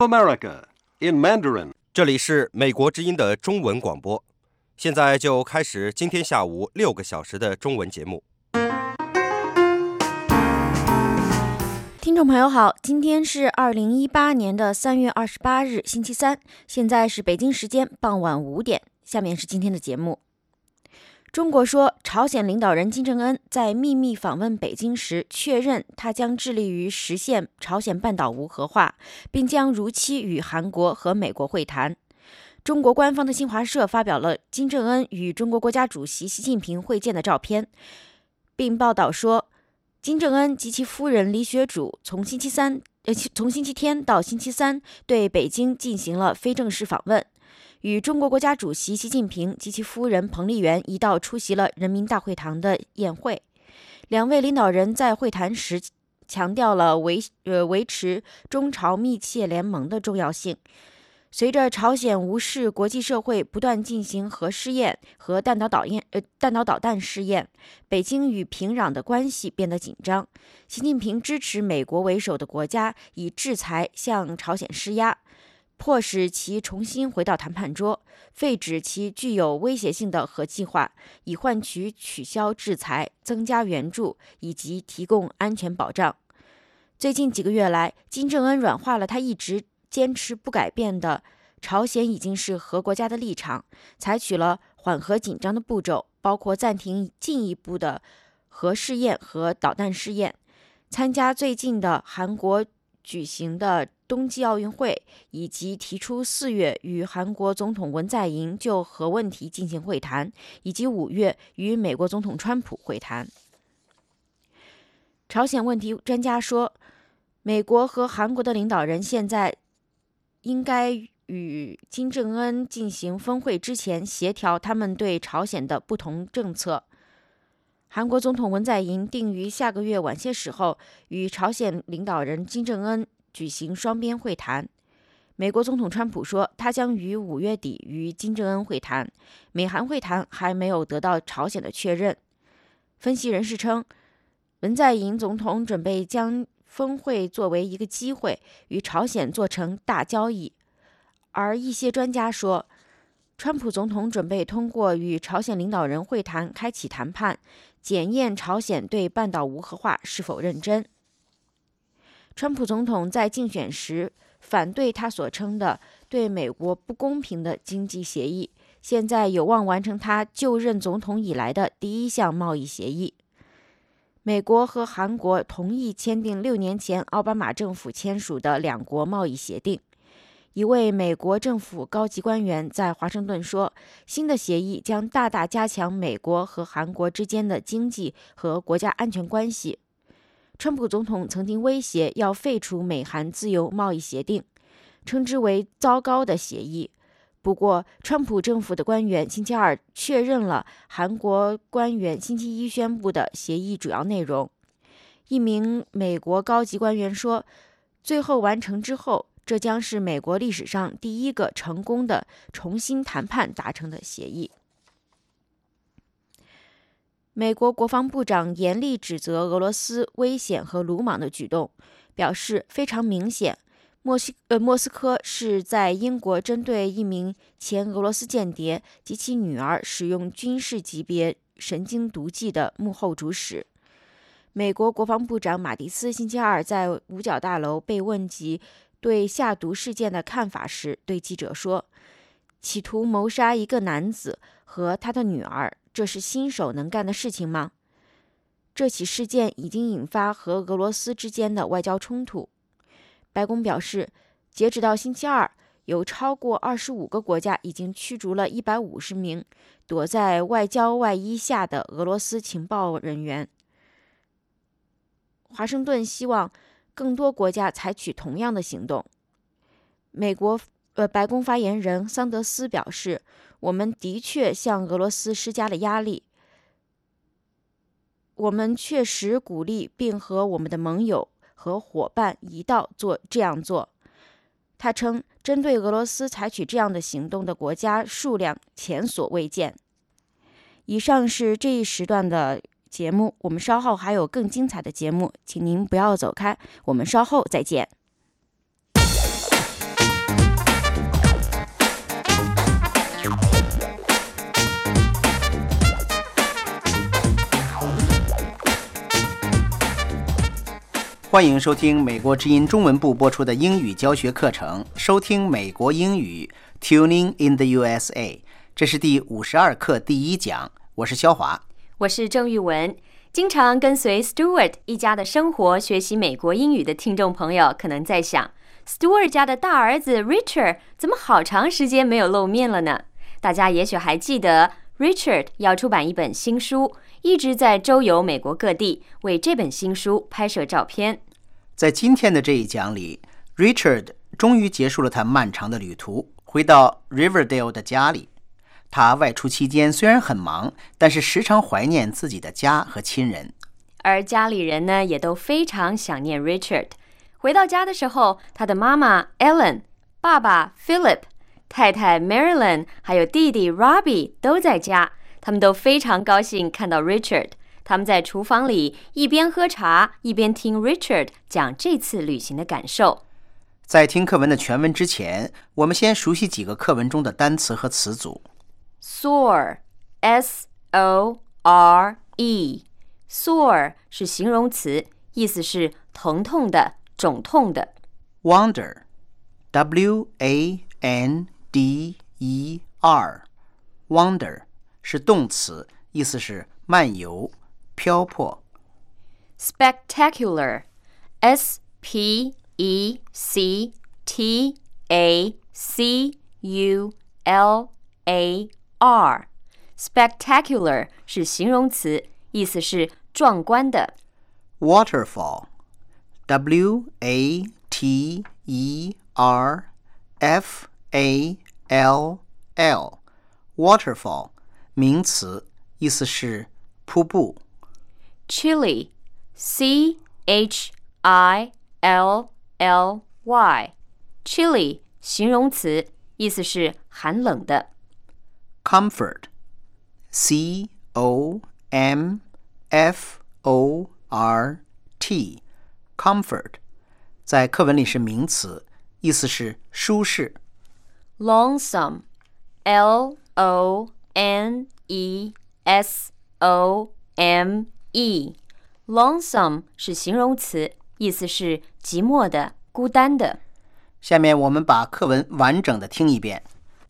America in Mandarin。 这里是美国之音的中文广播，现在就开始今天下午6个小时的中文节目。 听众朋友好，今天是2018年的3月28日，星期三，现在是北京时间傍晚5点。下面是今天的节目。中国说，朝鲜领导人金正恩在秘密访问北京时确认，他将致力于实现朝鲜半岛无核化，并将如期与韩国和美国会谈。中国官方的新华社发表了金正恩与中国国家主席习近平会见的照片，并报道说，金正恩及其夫人李雪主从星期天到星期三对北京进行了非正式访问，与中国国家主席习近平及其夫人彭丽媛一道出席了人民大会堂的宴会。两位领导人在会谈时强调了维持中朝密切联盟的重要性。随着朝鲜无视国际社会不断进行核试验和弹道导弹试验，北京与平壤的关系变得紧张。习近平支持美国为首的国家以制裁向朝鲜施压，迫使其重新回到谈判桌，废止其具有威胁性的核计划，以换取取消制裁、增加援助以及提供安全保障。最近几个月来，金正恩软化了他一直坚持不改变的朝鲜已经是核国家的立场，采取了缓和紧张的步骤，包括暂停进一步的核试验和导弹试验，参加最近的韩国举行的冬季奥运会，以及提出4月与韩国总统文在寅就核问题进行会谈，以及5月与美国总统川普会谈。朝鲜问题专家说，美国和韩国的领导人现在应该与金正恩进行峰会之前协调他们对朝鲜的不同政策。韩国总统文在寅定于下个月晚些时候与朝鲜领导人金正恩举行双边会谈。美国总统川普说，他将于5月底与金正恩会谈，美韩会谈还没有得到朝鲜的确认。分析人士称，文在寅总统准备将峰会作为一个机会与朝鲜做成大交易，而一些专家说，川普总统准备通过与朝鲜领导人会谈开启谈判，检验朝鲜对半岛无核化是否认真。川普总统在竞选时反对他所称的对美国不公平的经济协议，现在有望完成他就任总统以来的第一项贸易协议。美国和韩国同意签订6年前奥巴马政府签署的两国贸易协定。一位美国政府高级官员在华盛顿说，新的协议将大大加强美国和韩国之间的经济和国家安全关系。川普总统曾经威胁要废除美韩自由贸易协定，称之为糟糕的协议。不过，川普政府的官员星期二确认了韩国官员星期一宣布的协议主要内容。一名美国高级官员说，最后完成之后，这将是美国历史上第一个成功的重新谈判达成的协议。美国国防部长严厉指责俄罗斯危险和鲁莽的举动，表示非常明显，莫斯科是在英国针对一名前俄罗斯间谍及其女儿使用军事级别神经毒剂的幕后主使。美国国防部长马蒂斯星期二在五角大楼被问及对下毒事件的看法时，对记者说，企图谋杀一个男子和他的女儿，这是新手能干的事情吗？这起事件已经引发和俄罗斯之间的外交冲突。白宫表示，截止到星期二，有超过25个国家已经驱逐了150名躲在外交外衣下的俄罗斯情报人员。华盛顿希望更多国家采取同样的行动。美国白宫发言人桑德斯表示，我们的确向俄罗斯施加了压力，我们确实鼓励并和我们的盟友和伙伴一道这样做。他称，针对俄罗斯采取这样的行动的国家数量前所未见。以上是这一时段的节目，我们稍后还有更精彩的节目，请您不要走开，我们稍后再见。 欢迎收听美国之音中文部播出的英语教学课程，收听美国英语 Tuning in the USA。 这是第52课第一讲，我是肖华， 我是郑玉文。经常跟随 Stuart 一家的生活学习美国英语的听众朋友可能在想， Stuart 家的大儿子 Richard 怎么好长时间没有露面了呢？大家也许还记得 Richard 要出版一本新书，一直在周游美国各地，为这本新书拍摄照片。 在今天的这一讲里， Richard 终于结束了他漫长的旅途，回到 Riverdale 的家里。他外出期间虽然很忙，但是时常怀念自己的家和亲人。 而家里人呢，也都非常想念 Richard。 回到家的时候，他的妈妈 Ellen、 爸爸 Philip、 太太 Marilyn 还有弟弟 Robbie 都在家，他们都非常高兴看到 Richard。 他们在厨房里一边喝茶一边听 Richard 讲这次旅行的感受。 在听课文的全文之前，我们先熟悉几个课文中的单词和词组。 Sore, S-O-R-E. Sore 是形容词，意思是疼痛的、肿痛的。 Wander, W-A-N-D-E-R. Wander 是动詞，意思是漫遊、漂泊。 Spectacular, S-P-E-C-T-A-C-U-L-A-R. Spectacular 是形容詞，意思是壮观的。 Waterfall, W-A-T-E-R-F-A-L-L. Waterfall 名词，意思是瀑布。 Chilly, C-H-I-L-L-Y. Chilly 形容词，意思是寒冷的。 Comfort, C-O-M-F-O-R-T. Comfort 在课文里是名词，意思是舒适。 Lonesome, L-O-N-E-S-O-M-E. Lonesome 是形容词，意思是寂寞的、孤单的。 下面我们把课文完整的听一遍。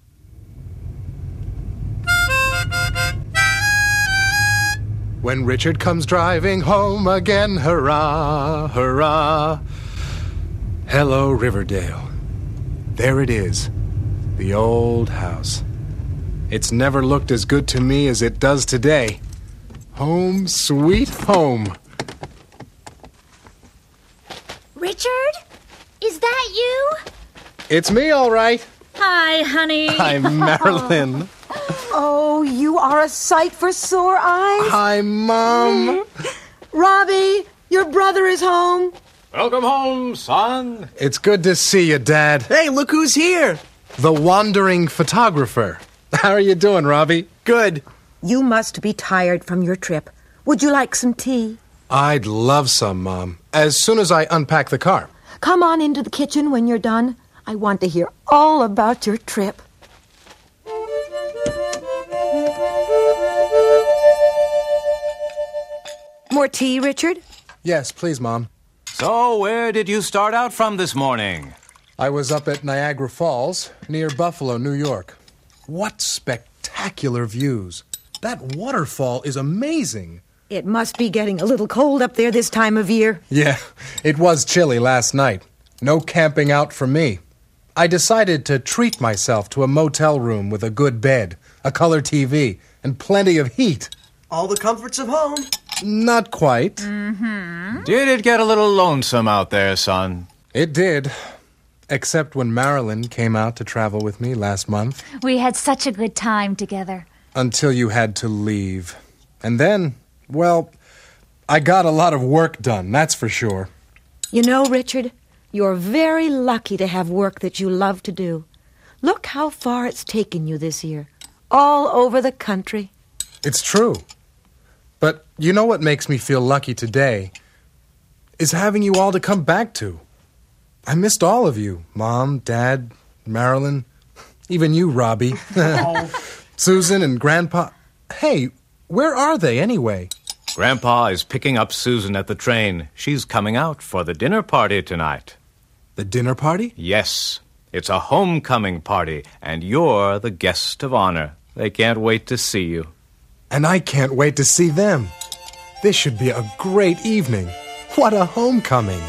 When Richard comes driving home again, hurrah, hurrah. Hello, Riverdale. There it is, the old house. It's never looked as good to me as it does today. Home, sweet home. Richard? Is that you? It's me, all right. Hi, honey. Hi, Marilyn. Oh, you are a sight for sore eyes. Hi, Mom. Robbie, your brother is home. Welcome home, son. It's good to see you, Dad. Hey, look who's here. The wandering photographer. How are you doing, Robbie? Good. You must be tired from your trip. Would you like some tea? I'd love some, Mom, as soon as I unpack the car. Come on into the kitchen when you're done. I want to hear all about your trip. More tea, Richard? Yes, please, Mom. So, where did you start out from this morning? I was up at Niagara Falls, near Buffalo, New York. What spectacular views. That waterfall is amazing. It must be getting a little cold up there this time of year. Yeah, it was chilly last night. No camping out for me. I decided to treat myself to a motel room with a good bed, a color TV, and plenty of heat. All the comforts of home. Not quite. Did it get a little lonesome out there, son? It did. Except when Marilyn came out to travel with me last month. We had such a good time together. Until you had to leave. And then, well, I got a lot of work done, that's for sure. You know, Richard, you're very lucky to have work that you love to do. Look how far it's taken you this year. All over the country. It's true. But you know what makes me feel lucky today? Is having you all to come back to. I missed all of you. Mom, Dad, Marilyn, even you, Robbie. Susan and Grandpa. Hey, where are they anyway? Grandpa is picking up Susan at the train. She's coming out for the dinner party tonight. The dinner party? Yes. It's a homecoming party, and you're the guest of honor. They can't wait to see you. And I can't wait to see them. This should be a great evening. What a homecoming.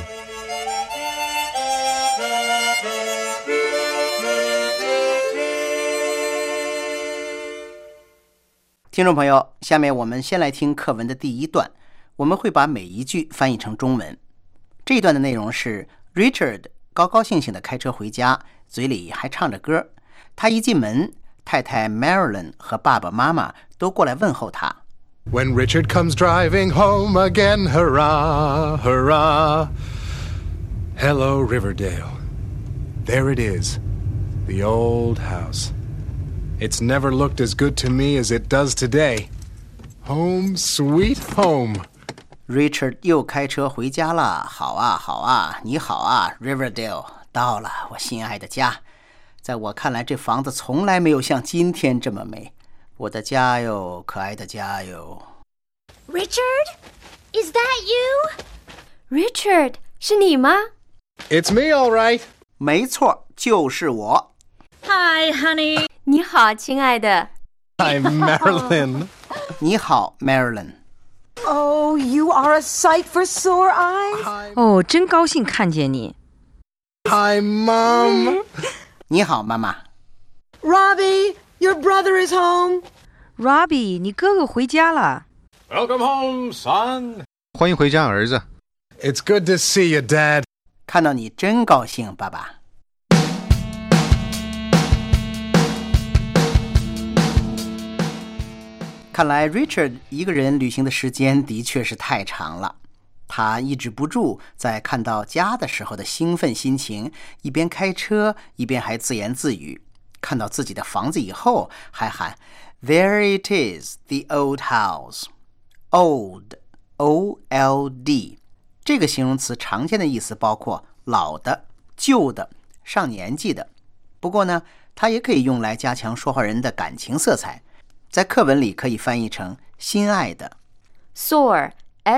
听众朋友，下面我们先来听课文的第一段，我们会把每一句翻译成中文。这一段的内容是 Richard 高高兴兴地开车回家，嘴里还唱着歌。他一进门，太太 Marilyn 和爸爸妈妈都过来问候他。 When Richard comes driving home again, hurrah, hurrah. Hello, Riverdale. There it is, the old house.It's never looked as good to me as it does today. Home, sweet home. Richard 又开车回家了。好啊，好啊，你好啊 ，Riverdale， 到了，我心爱的家。在我看来，这房子从来没有像今天这么美。我的家哟，可爱的家哟。 Richard? Is that you? Richard， 是你吗？ It's me, all right. 没错，就是我。 Hi, honey. 你好，亲爱的。 Hi, Marilyn. 你好 Marilyn。 Oh, you are a sight for sore eyes. 哦，真高兴看见你。 Hi, Mom. 你好，妈妈。 Robbie, your brother is home. Robbie, 你哥哥回家了。 Welcome home, son. 欢迎回家，儿子。 It's good to see you, Dad. 看到你真高兴，爸爸。看来 Richard 一个人旅行的时间的确是太长了，他抑制不住在看到家的时候的兴奋心情，一边开车一边还自言自语，看到自己的房子以后还喊 There it is, the old house. Old, O-L-D 这个形容词常见的意思包括老的、旧的、上年纪的，不过呢，它也可以用来加强说话人的感情色彩，在课文里可以翻译成心爱的。 Sore,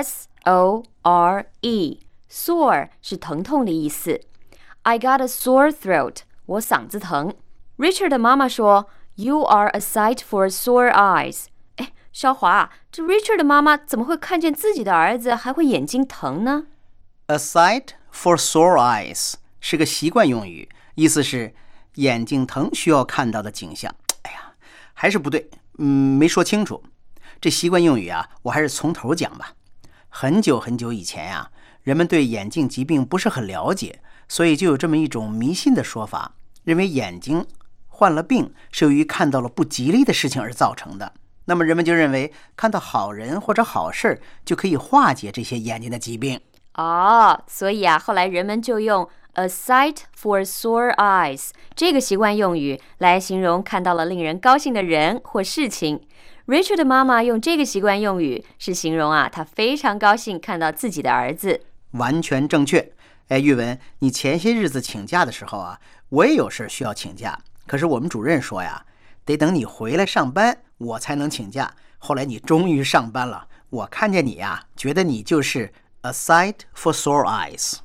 S-O-R-E Sore 是疼痛的意思。 I got a sore throat 我嗓子疼。 Richard 的妈妈说 You are a sight for sore eyes 哎，肖华，这 Richard 的妈妈怎么会看见自己的儿子还会眼睛疼呢？ A sight for sore eyes 是个习惯用语，意思是眼睛疼需要看到的景象。哎呀，还是不对，没说清楚。这习惯用语啊，我还是从头讲吧。很久很久以前啊，人们对眼镜疾病不是很了解，所以就有这么一种迷信的说法，认为眼睛患了病是由于看到了不吉利的事情而造成的。那么人们就认为看到好人或者好事就可以化解这些眼睛的疾病。 所以啊，后来人们就用 a sight for sore eyes 这个习惯用语来形容看到了令人高兴的人或事情。Richard 的妈妈用这个习惯用语是形容啊，她非常高兴看到自己的儿子。 完全正确。玉文，你前些日子请假的时候啊，我也有事需要请假，可是我们主任说呀，得等你回来上班我才能请假。后来你终于上班了，我看见你呀，觉得你就是 a sight for sore eyes。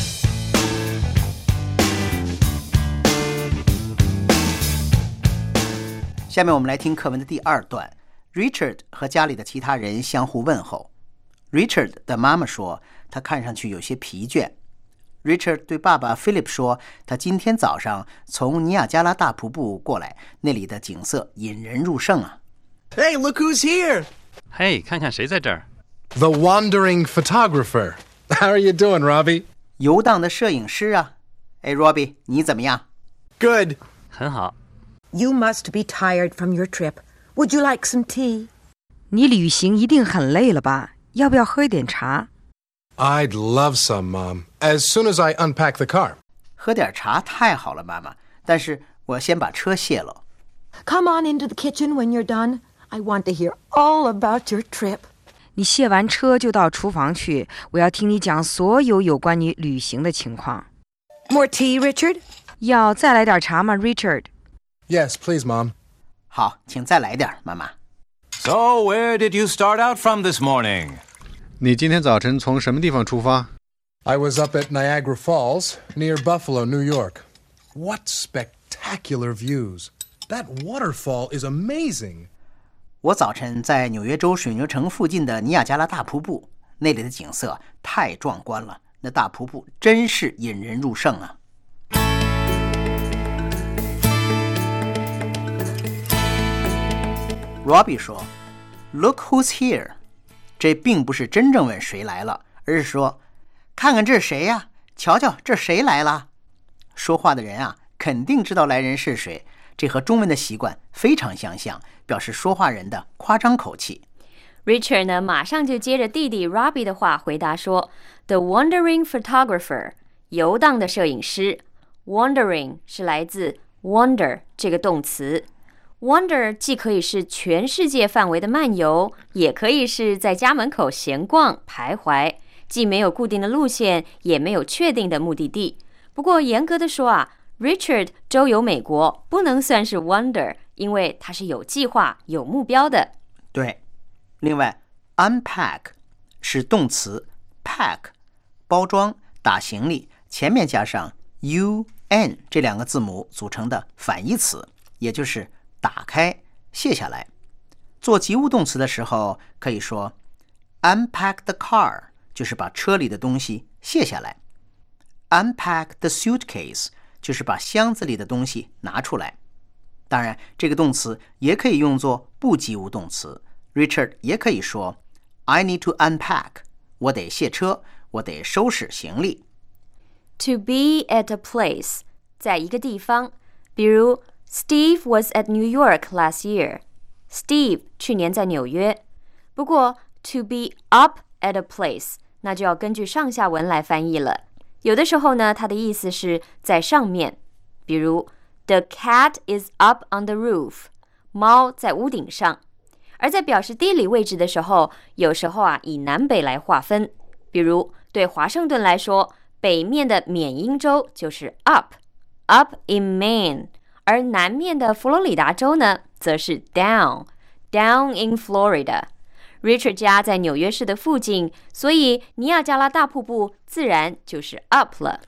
下面我们来听课文的第二段。 Richard 和家里的其他人相互问候。 Richard 的妈妈说他看上去有些疲倦。 Richard 对爸爸 Philip 说他今天早上从尼亚加拉大瀑布过来，那里的景色引人入胜啊。 Hey, look who's here! 嘿，看看谁在这儿。 The wandering photographer. How are you doing, Robbie? 游荡的摄影师啊。Robbie 你怎么样？ Good. 很好。 You must be tired from your trip. Would you like some tea? 你旅行一定很累了吧？要不要喝一点茶？ I'd love some, Mom, as soon as I unpack the car. 喝点茶太好了，妈妈。但是我先把车卸了。 Come on into the kitchen when you're done. I want to hear all about your trip. 你卸完车就到厨房去，我要听你讲所有有关你旅行的情况。 More tea, Richard? 要再来点茶吗 ，Richard? Yes, please, Mom. 好，请再来点，妈妈。 So, where did you start out from this morning? 你今天早晨从什么地方出发？ I was up at Niagara Falls, near Buffalo, New York. What spectacular views! That waterfall is amazing. 我早晨在纽约州水牛城附近的尼亚加拉大瀑布，那里的景色太壮观了，那大瀑布真是引人入胜啊。Robbie 说 Look who's here， 这并不是真正问谁来了，而是说看看这是谁呀，瞧瞧这谁来了。说话的人啊，肯定知道来人是谁，这和中文的习惯非常相像，表示说话人的夸张口气。 Richard 呢，马上就接着弟弟 Robbie 的话回答说 The wandering photographer， 游荡的摄影师。 Wandering 是来自 wander 这个动词。Wander 既可以是全世界范围的漫游，也可以是在家门口闲逛徘徊，既没有固定的路线，也没有确定的目的地。不过严格的说啊， Richard 周游美国不能算是 wander， 因为他是有计划有目标的。 对，另外 unpack 是动词 pack 包装打行李，前面加上 un 这两个字母组成的反义词，也就是打开卸下来。做及物动词的时候可以说 unpack the car， 就是把车里的东西卸下来。 unpack the suitcase 就是把箱子里的东西拿出来。当然这个动词也可以用作不及物动词， Richard 也可以说 I need to unpack， 我得卸车，我得收拾行李。 To be at a place 在一个地方，比如Steve was at New York last year. Steve 去年在纽约。不过 to be up at a place 那就要根据上下文来翻译了。有的时候呢，它的意思是在上面，比如 The cat is up on the roof， 猫在屋顶上。而在表示地理位置的时候，有时候啊以南北来划分，比如对华盛顿来说，北面的缅因州就是 up in Maine，而南面的佛罗里达州呢，则是 down in Florida。 Richard 家在纽约市的附近，所以尼亚加拉大瀑布自然就是 up 了。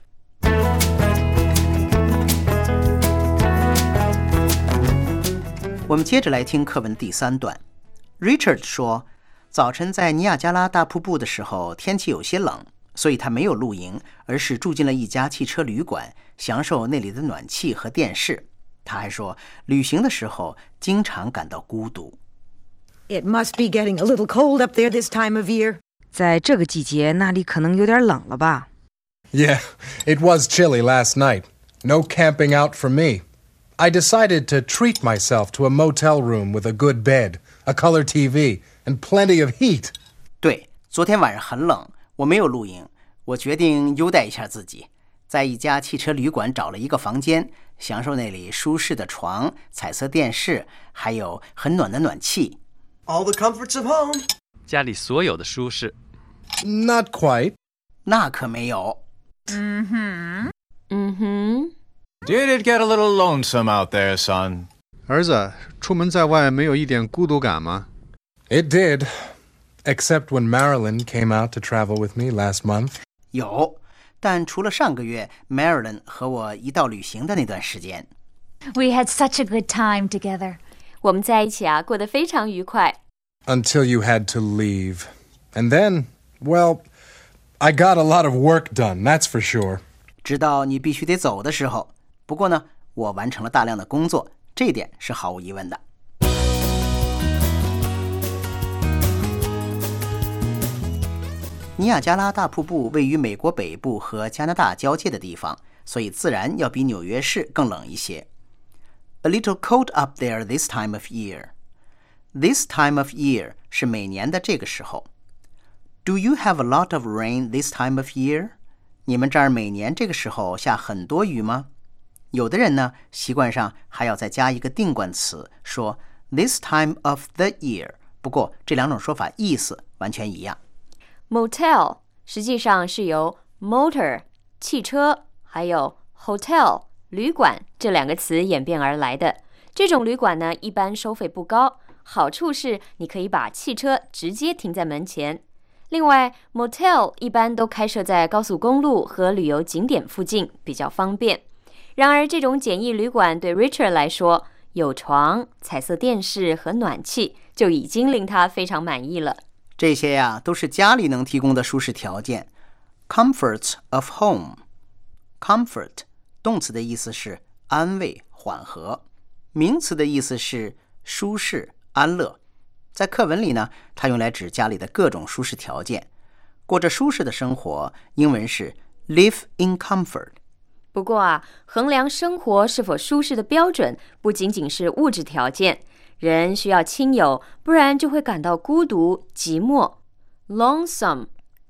我们接着来听课文第3段。 Richard 说，早晨在尼亚加拉大瀑布的时候，天气有些冷，所以他没有露营，而是住进了一家汽车旅馆，享受那里的暖气和电视。他还说，旅行的时候经常感到孤独。 It must be getting a little cold up there this time of year. 在这个季节，那里可能有点冷了吧？ Yeah, it was chilly last night. No camping out for me. I decided to treat myself to a motel room with a good bed, a color TV, and plenty of heat. 对，昨天晚上很冷，我没有露营，我决定优待一下自己，在一家汽车旅馆找了一个房间，享受那里舒适的床、彩色电视，还有很暖的暖气。 All the comforts of home. 家里所有的舒适。 Not quite. 那可没有。 Did it get a little lonesome out there, son? 儿子，出门在外没有一点孤独感吗？ It did, except when Marilyn came out to travel with me last month. 有，但除了上个月 Marilyn 和我一道旅行的那段时间。 We had such a good time together. 我们在一起啊，过得非常愉快。 Until you had to leave. And then, well, I got a lot of work done, that's for sure. 直到你必须得走的时候。不过呢，我完成了大量的工作，这一点是毫无疑问的。尼亚加拉大瀑布位于美国北部和加拿大交界的地方，所以自然要比纽约市更冷一些。A little cold up there this time of year. This time of year 是每年的这个时候。Do you have a lot of rain this time of year? 你们这儿每年这个时候下很多雨吗？有的人呢，习惯上还要再加一个定冠词，说 this time of the year。不过这两种说法意思完全一样。 Motel 实际上是由 motor 汽车还有 hotel 旅馆这两个词演变而来的。这种旅馆呢，一般收费不高， 好处是你可以把汽车直接停在门前。另外 motel 一般都开设在高速公路和旅游景点附近，比较方便。然而这种简易旅馆对 Richard 来说，有床、彩色电视和暖气就已经令他非常满意了。 这些呀，都是家里能提供的舒适条件。Comforts of home. Comfort 动词的意思是安慰、缓和，名词的意思是舒适、安乐。在课文里呢，它用来指家里的各种舒适条件。过着舒适的生活，英文是 live in comfort。 不过啊，衡量生活是否舒适的标准不仅仅是物质条件，人需要亲友，不然就会感到孤独、寂寞。Lonesome,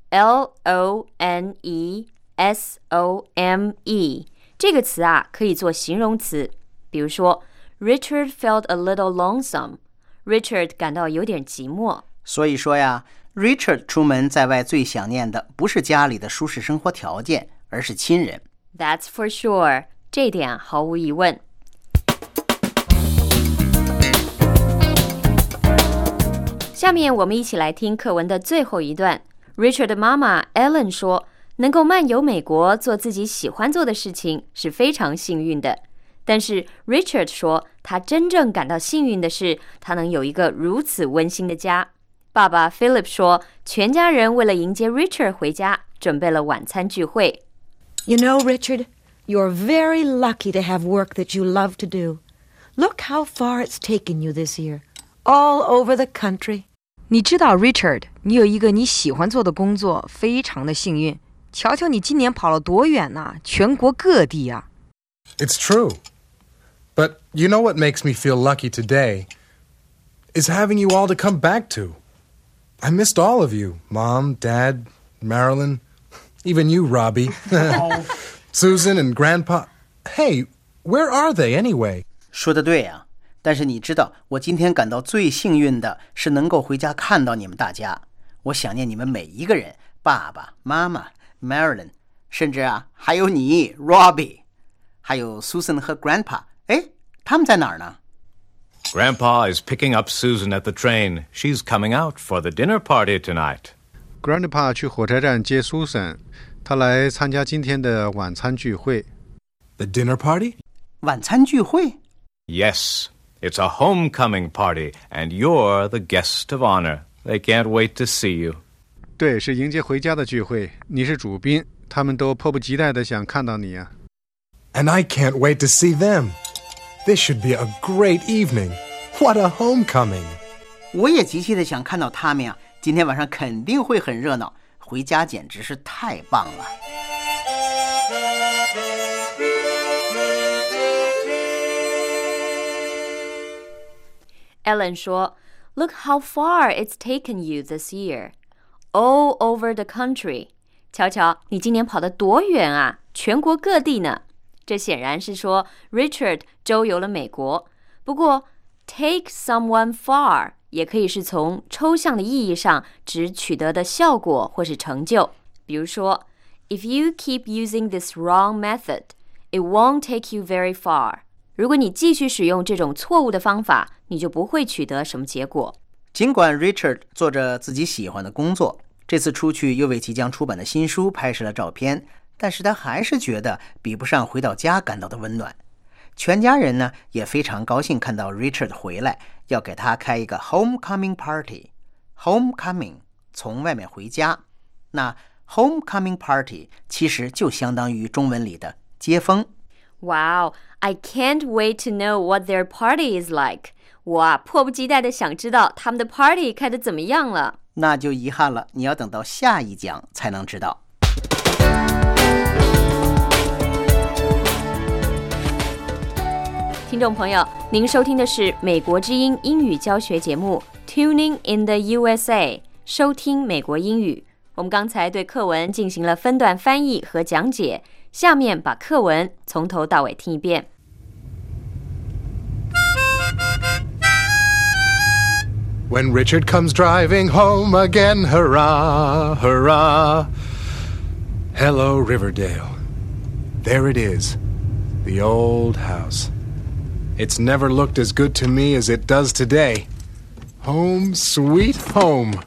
L-O-N-E-S-O-M-E 这个词啊，可以做形容词。比如说 Richard felt a little lonesome. Richard 感到有点寂寞。 所以说呀， Richard 出门在外最想念的不是家里的舒适生活条件，而是亲人。 That's for sure. 这点毫无疑问。下面我们一起来听课文的最后一段。Richard 的妈妈 Ellen 说，能够漫游美国做自己喜欢做的事情是非常幸运的。但是 Richard 说，他真正感到幸运的是，他能有一个如此温馨的家。爸爸 Philip 说，全家人为了迎接 Richard 回家，准备了晚餐聚会。 You know, Richard, you're very lucky to have work that you love to do. Look how far it's taken you this year, all over the country. 你知道 Richard, 你有一个你喜欢做的工作，非常的幸运。瞧瞧你今年跑了多远啊，全国各地啊。 It's true. But you know what makes me feel lucky today? Is having you all to come back to. I missed all of you. Mom, Dad, Marilyn, even you, Robbie. Susan and Grandpa. Hey, where are they anyway? 说得对啊，但是你知道，我今天感到最幸运的是能够回家看到你们大家。我想念你们每一个人，爸爸妈妈 Marilyn， 甚至啊还有你 Robbie， 还有 Susan 和 Grandpa。 哎，他们在哪儿呢？ Grandpa is picking up Susan at the train. She's coming out for the dinner party tonight. Grandpa 去火车站接 Susan， 他来参加今天的晚餐聚会。 The dinner party? 晚餐聚会？ Yes, it's a homecoming party, and you're the guest of honor. They can't wait to see you. 对，是迎接回家的聚会，你是主宾，他们都迫不及待地想看到你啊。 And I can't wait to see them. This should be a great evening. What a homecoming. 我也极其的想看到他们呀，今天晚上肯定会很热闹，回家简直是太棒了。 Ellen 说 Look how far it's taken you this year. All over the country. 瞧瞧，你今年跑得多远啊，全国各地呢。这显然是说 Richard 周游了美国。不过 take someone far 也可以是从抽象的意义上指取得的效果或是成就。比如说 If you keep using this wrong method, it won't take you very far. 如果你继续使用这种错误的方法，你就不会取得什么结果。 尽管 Richard 做着自己喜欢的工作，这次出去又为即将出版的新书拍摄了照片，但是他还是觉得比不上回到家感到的温暖。全家人呢也非常高兴看到 Richard 回来，要给他开一个 homecoming party。 homecoming 从外面回家，那 homecoming party 其实就相当于中文里的接风。 Wow, I can't wait to know what their party is like. 我啊迫不及待的想知道他们的 party 开得怎么样了。 那就遗憾了，你要等到下一讲才能知道。 听众朋友，您收听的是美国之音英语教学节目 Tuning in the USA， 收听美国英语。我们刚才对课文进行了分段翻译和讲解，下面把课文从头到尾听一遍。 When Richard comes driving home again, hurrah, hurrah. Hello, Riverdale. There it is, the old house. It's never looked as good to me as it does today. Home, sweet home.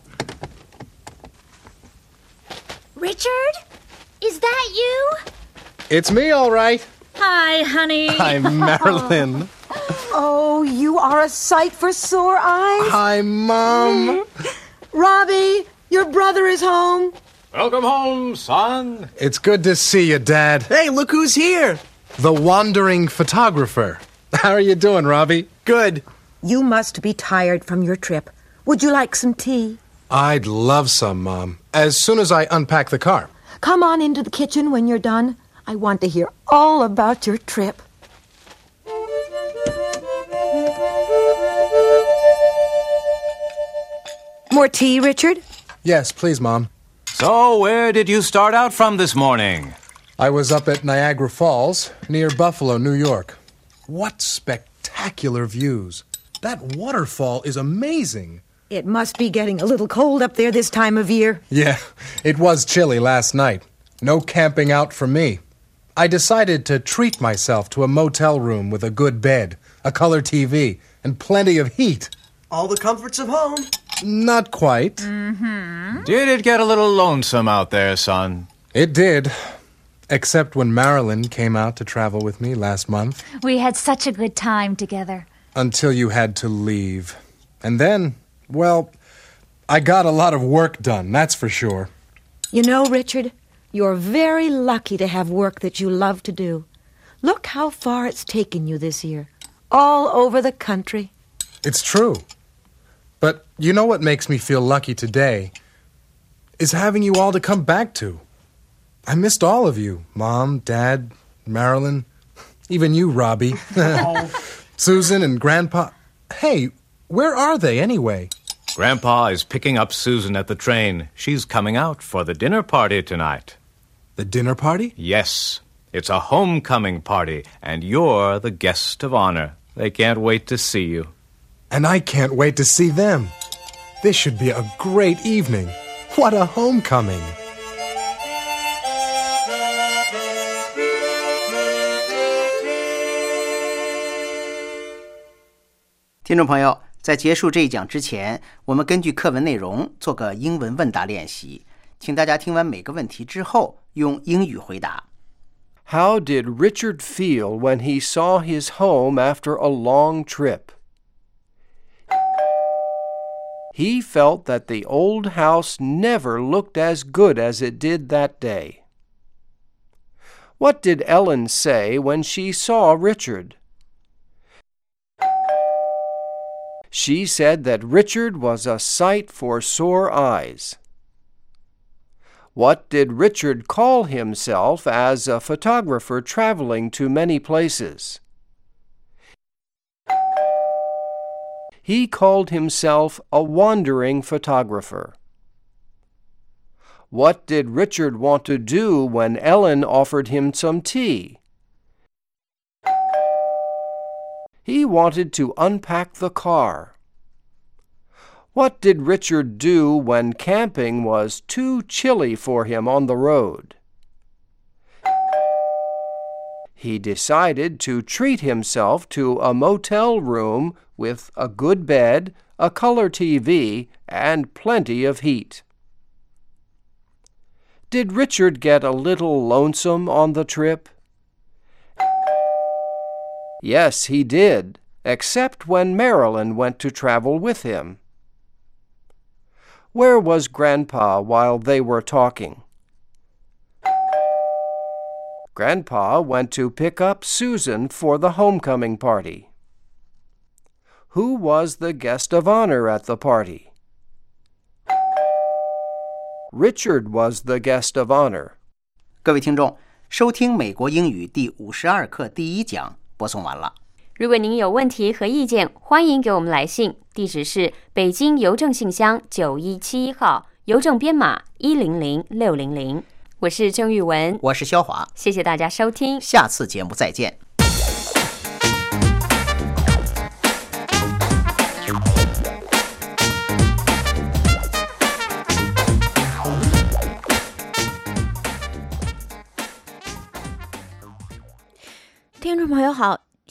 Richard? Is that you? It's me, all right. Hi, honey. Hi, Marilyn. Oh, you are a sight for sore eyes. Hi, Mom. Robbie, your brother is home. Welcome home, son. It's good to see you, Dad. Hey, look who's here. The wandering photographer. How are you doing, Robbie? Good. You must be tired from your trip. Would you like some tea? I'd love some, Mom. As soon as I unpack the car. Come on into the kitchen when you're done. I want to hear all about your trip. More tea, Richard? Yes, please, Mom. So, where did you start out from this morning? I was up at Niagara Falls, near Buffalo, New York. What spectacular views. That waterfall is amazing. It must be getting a little cold up there this time of year. Yeah, it was chilly last night. No camping out for me. I decided to treat myself to a motel room with a good bed, a color TV, and plenty of heat. All the comforts of home. Not quite. Did it get a little lonesome out there, son? It did. Except when Marilyn came out to travel with me last month. We had such a good time together. Until you had to leave. And then, well, I got a lot of work done, that's for sure. You know, Richard, you're very lucky to have work that you love to do. Look how far it's taken you this year. All over the country. It's true. But you know what makes me feel lucky today? Is having you all to come back to. I missed all of you. Mom, Dad, Marilyn, even you, Robbie. Susan and Grandpa. Hey, where are they anyway? Grandpa is picking up Susan at the train. She's coming out for the dinner party tonight. The dinner party? Yes. It's a homecoming party, and you're the guest of honor. They can't wait to see you. And I can't wait to see them. This should be a great evening. What a homecoming. 听众朋友，在结束这一讲之前，我们根据课文内容做个英文问答练习，请大家听完每个问题之后用英语回答。 How did Richard feel when he saw his home after a long trip? He felt that the old house never looked as good as it did that day. What did Ellen say when she saw Richard? She said that Richard was a sight for sore eyes. What did Richard call himself as a photographer traveling to many places? He called himself a wandering photographer. What did Richard want to do when Ellen offered him some tea? He wanted to unpack the car. What did Richard do when camping was too chilly for him on the road? He decided to treat himself to a motel room with a good bed, a color TV, and plenty of heat. Did Richard get a little lonesome on the trip? Yes, he did, except when Marilyn went to travel with him. Where was Grandpa while they were talking? Grandpa went to pick up Susan for the homecoming party. Who was the guest of honor at the party? Richard was the guest of honor. 各位听众，收听美国英语第52课第1讲播送完了。 如果您有问题和意见，欢迎给我们来信，地址是北京邮政信箱9171号，邮政编码100600。我是郑玉文， 我是肖华， 谢谢大家收听， 下次节目再见。 听众朋友好，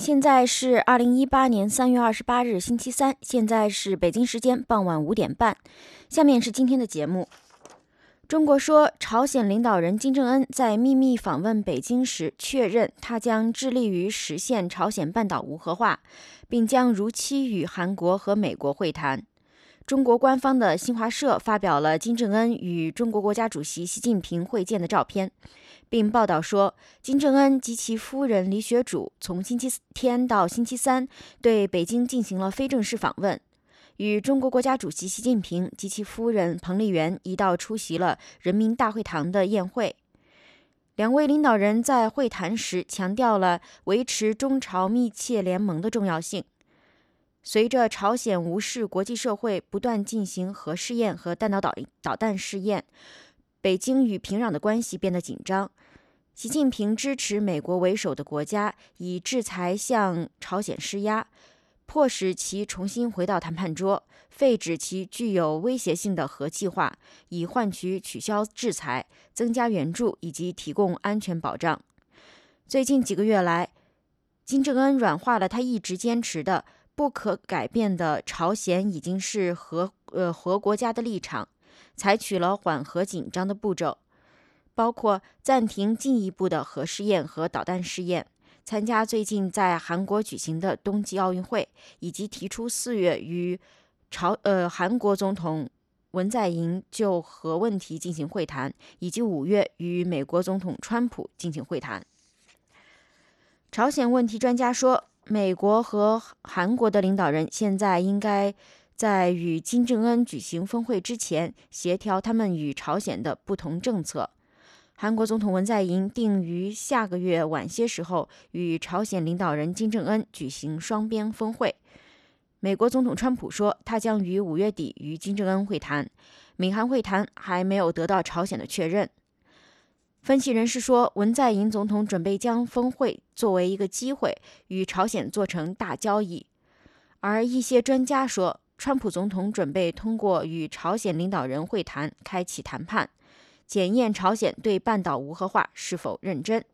现在是2018年3月28日星期三，现在是北京时间傍晚5点半。下面是今天的节目。中国说，朝鲜领导人金正恩在秘密访问北京时确认，他将致力于实现朝鲜半岛无核化，并将如期与韩国和美国会谈。中国官方的新华社发表了金正恩与中国国家主席习近平会见的照片，并报道说，金正恩及其夫人李雪主从星期天到星期三对北京进行了非正式访问，与中国国家主席习近平及其夫人彭丽媛一道出席了人民大会堂的宴会。两位领导人在会谈时强调了维持中朝密切联盟的重要性。随着朝鲜无视国际社会不断进行核试验和弹道导弹试验，北京与平壤的关系变得紧张。习近平支持美国为首的国家以制裁向朝鲜施压，迫使其重新回到谈判桌，废止其具有威胁性的核计划，以换取取消制裁、增加援助以及提供安全保障。最近几个月来，金正恩软化了他一直坚持的不可改变的朝鲜已经是核国家的立场，采取了缓和紧张的步骤，包括暂停进一步的核试验和导弹试验，参加最近在韩国举行的冬季奥运会，以及提出4月与韩国总统文在寅就核问题进行会谈，以及5月与美国总统川普进行会谈。朝鲜问题专家说，美国和韩国的领导人现在应该在与金正恩举行峰会之前协调他们与朝鲜的不同政策。韩国总统文在寅定于下个月晚些时候与朝鲜领导人金正恩举行双边峰会。美国总统川普说，他将于5月底与金正恩会谈，美韩会谈还没有得到朝鲜的确认。分析人士说，文在寅总统准备将峰会作为一个机会与朝鲜做成大交易，而一些专家说，川普总统准备通过与朝鲜领导人会谈开启谈判，检验朝鲜对半岛无核化是否认真。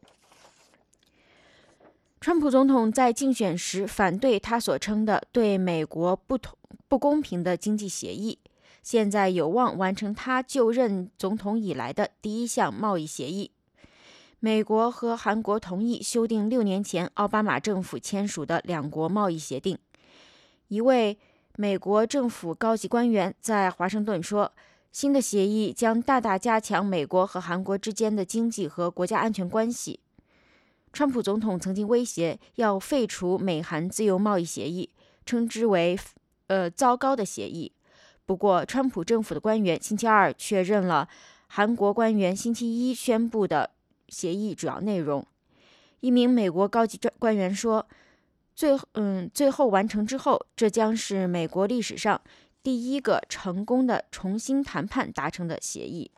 川普总统在竞选时反对他所称的对美国不公平的经济协议，现在有望完成他就任总统以来的第一项贸易协议。美国和韩国同意修订6年前奥巴马政府签署的两国贸易协定。一位美国政府高级官员在华盛顿说，新的协议将大大加强美国和韩国之间的经济和国家安全关系。川普总统曾经威胁要废除美韩自由贸易协议，称之为糟糕的协议。不过，川普政府的官员星期二确认了韩国官员星期一宣布的协议主要内容。一名美国高级官员说，最后完成之后，这将是美国历史上第一个成功的重新谈判达成的协议。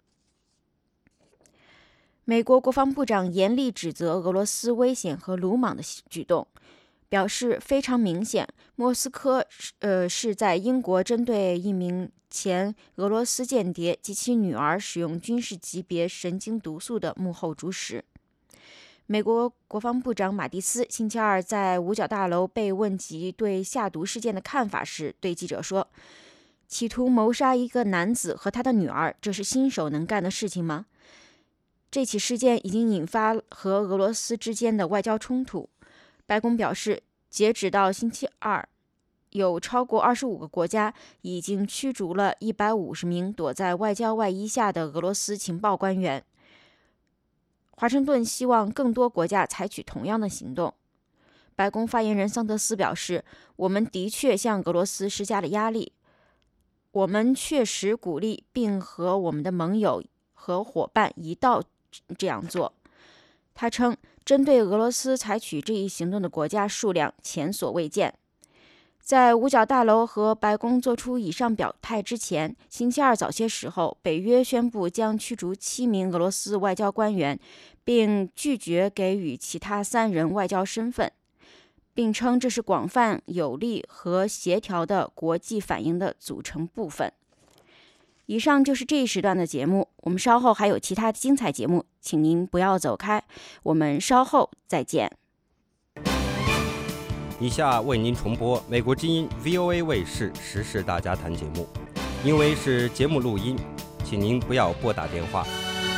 美国国防部长严厉指责俄罗斯危险和鲁莽的举动，表示非常明显，莫斯科是在英国针对一名前俄罗斯间谍及其女儿使用军事级别神经毒素的幕后主使。美国国防部长马蒂斯星期二在五角大楼被问及对下毒事件的看法时，对记者说，企图谋杀一个男子和他的女儿，这是新手能干的事情吗？这起事件已经引发和俄罗斯之间的外交冲突。白宫表示，截止到星期二，有超过25个国家已经驱逐了150名躲在外交外衣下的俄罗斯情报官员。华盛顿希望更多国家采取同样的行动。白宫发言人桑德斯表示，我们的确向俄罗斯施加了压力，我们确实鼓励并和我们的盟友和伙伴一道这样做。他称，针对俄罗斯采取这一行动的国家数量前所未见。在五角大楼和白宫做出以上表态之前，星期二早些时候，北约宣布将驱逐7名俄罗斯外交官员，并拒绝给予其他3人外交身份，并称这是广泛、有力和协调的国际反应的组成部分。以上就是这一时段的节目，我们稍后还有其他精彩节目，请您不要走开，我们稍后再见。 以下为您重播美国之音 VOA 卫视时事大家谈节目，因为是节目录音，请您不要拨打电话。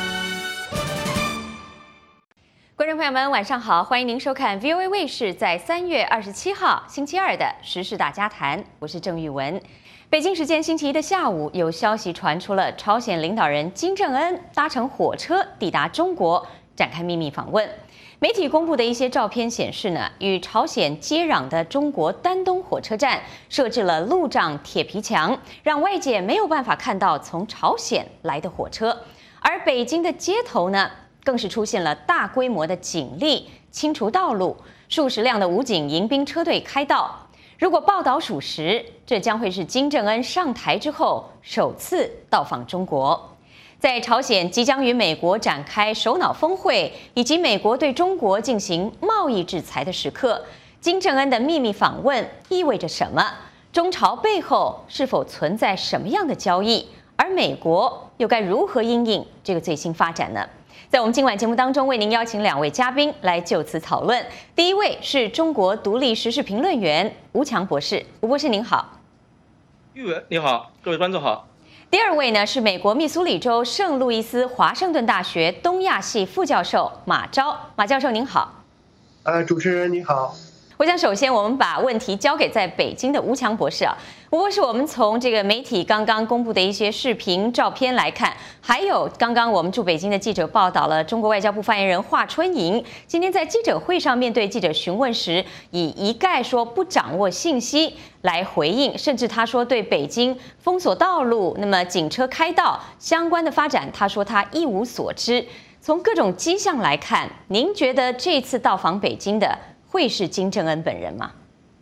观众朋友们，晚上好，欢迎您收看 VOA 卫视在3月27号星期二的时事大家谈，我是郑玉文。北京时间星期一的下午，有消息传出了朝鲜领导人金正恩搭乘火车抵达中国，展开秘密访问。媒体公布的一些照片显示呢，与朝鲜接壤的中国丹东火车站设置了路障铁皮墙，让外界没有办法看到从朝鲜来的火车。而北京的街头呢，更是出现了大规模的警力清除道路，数十辆的武警迎宾车队开道。如果报道属实，这将会是金正恩上台之后首次到访中国。在朝鲜即将与美国展开首脑峰会，以及美国对中国进行贸易制裁的时刻，金正恩的秘密访问意味着什么？中朝背后是否存在什么样的交易？而美国又该如何因应这个最新发展呢？在我们今晚节目当中，为您邀请2位嘉宾来就此讨论。第一位是中国独立时事评论员吴强博士，吴博士您好。 玉文你好，各位观众好。 第二位呢是美国密苏里州圣路易斯华盛顿大学东亚系副教授马昭，马教授您好。 主持人你好。 我想首先我们把问题交给在北京的吴强博士啊。吴博士，我们从这个媒体刚刚公布的一些视频照片来看，还有刚刚我们驻北京的记者报道了中国外交部发言人华春莹今天在记者会上面对记者询问时，以一概说不掌握信息来回应，甚至他说对北京封锁道路，那么警车开道相关的发展，他说他一无所知。从各种迹象来看，您觉得这次到访北京的会是金正恩本人吗？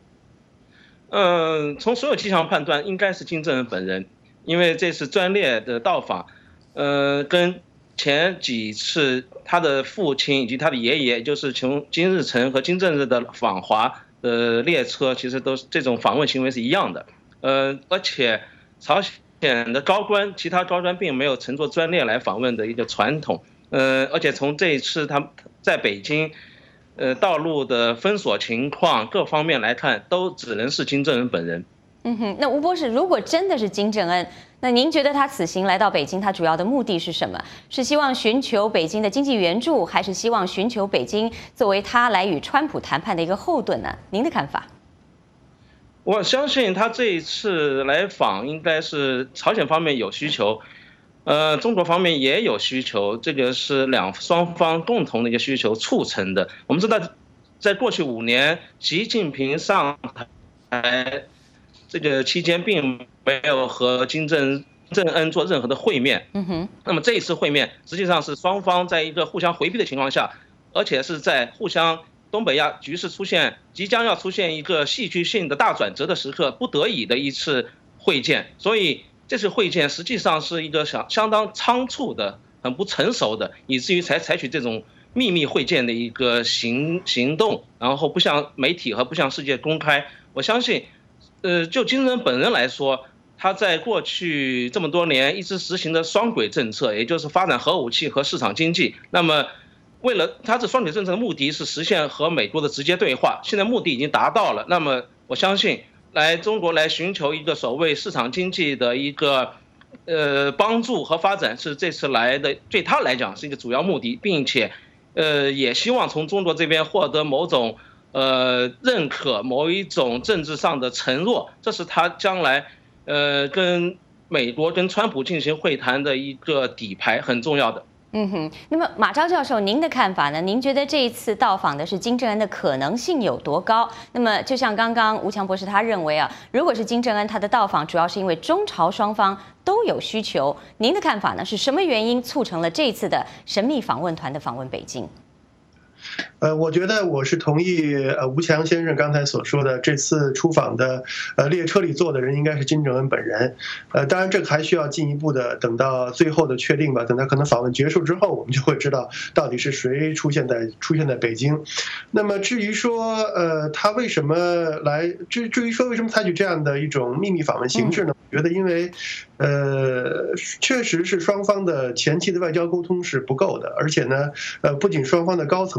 从所有迹象判断，应该是金正恩本人，因为这次专列的到访，跟前几次他的父亲以及他的爷爷，就是从金日成和金正日的访华的列车，其实都是这种访问行为是一样的。而且朝鲜的高官，其他高官并没有乘坐专列来访问的一个传统。而且从这一次他在北京。道路的封锁情况各方面来看，都只能是金正恩本人。 那吴博士，如果真的是金正恩，那您觉得他此行来到北京，他主要的目的是什么？是希望寻求北京的经济援助，还是希望寻求北京作为他来与川普谈判的一个后盾呢？您的看法？ 我相信他这一次来访，应该是朝鲜方面有需求。中国方面也有需求，这个是双方共同的一个需求促成的。我们知道，在过去5年，习近平上台这个期间，并没有和金正恩做任何的会面。那么这一次会面，实际上是双方在一个互相回避的情况下，而且是在互相东北亚局势即将要出现一个戏剧性的大转折的时刻，不得已的一次会见。所以。这次会见实际上是一个相当仓促的、很不成熟的，以至于才采取这种秘密会见的一个行动，然后不向媒体和不向世界公开。我相信，就金正恩本人来说，他在过去这么多年一直实行的双轨政策，也就是发展核武器和市场经济。那么，为了他这双轨政策的目的是实现和美国的直接对话，现在目的已经达到了。那么，我相信。来中国来寻求一个所谓市场经济的一个帮助和发展，是这次来的对他来讲是一个主要目的，并且也希望从中国这边获得某种认可，某一种政治上的承诺，这是他将来跟美国跟川普进行会谈的一个底牌，很重要的。 那么马昭教授，您的看法呢？您觉得这一次到访的是金正恩的可能性有多高？那么就像刚刚吴强博士他认为啊，如果是金正恩他的到访，主要是因为中朝双方都有需求。您的看法呢？是什么原因促成了这一次的神秘访问团的访问北京？ 我觉得我是同意吴强先生刚才所说的，这次出访的列车里坐的人应该是金正恩本人。当然这个还需要进一步的等到最后的确定吧，等到可能访问结束之后，我们就会知道到底是谁出现在北京。那么至于说他为什么来，至于说为什么采取这样的一种秘密访问形式呢？我觉得因为确实是双方的前期的外交沟通是不够的，而且呢不仅双方的高层的互访